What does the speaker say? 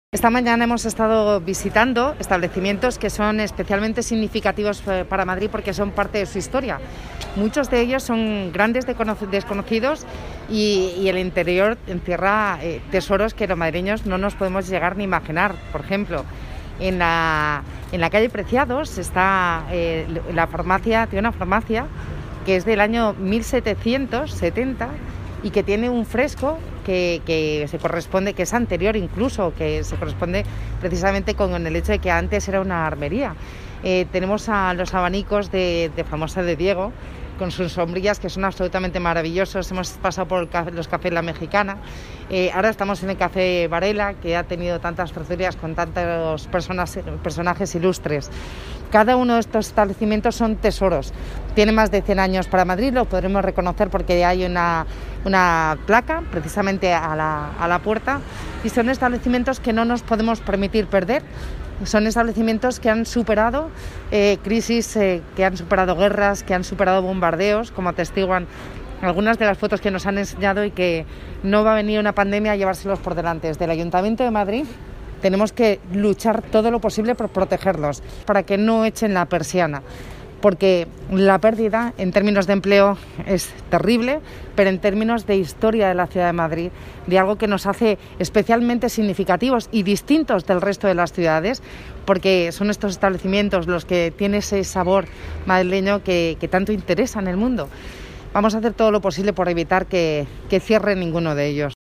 Esta mañana hemos estado visitando establecimientos que son especialmente significativos para Madrid porque son parte de su historia. Muchos de ellos son grandes desconocidos y el interior encierra tesoros que los madrileños no nos podemos llegar ni imaginar. Por ejemplo, en la calle Preciados está la farmacia, tiene una farmacia que es del año 1770 y que tiene un fresco que se corresponde, que es anterior incluso, que se corresponde precisamente con el hecho de que antes era una armería. Tenemos a los abanicos de Famosa de Diego, con sus sombrillas que son absolutamente maravillosos. Hemos pasado por los cafés La Mexicana. Ahora estamos en el Café Varela, que ha tenido tantas tertulias con tantos personajes ilustres. Cada uno de estos establecimientos son tesoros. Tiene más de 100 años para Madrid, lo podremos reconocer porque hay una placa precisamente a la puerta, y son establecimientos que no nos podemos permitir perder. Son establecimientos que han superado crisis, que han superado guerras, que han superado bombardeos, como atestiguan algunas de las fotos que nos han enseñado, y que no va a venir una pandemia a llevárselos por delante. Desde el Ayuntamiento de Madrid tenemos que luchar todo lo posible por protegerlos, para que no echen la persiana, porque la pérdida en términos de empleo es terrible, pero en términos de historia de la ciudad de Madrid, de algo que nos hace especialmente significativos y distintos del resto de las ciudades, porque son estos establecimientos los que tienen ese sabor madrileño que tanto interesa en el mundo. Vamos a hacer todo lo posible por evitar que cierre ninguno de ellos.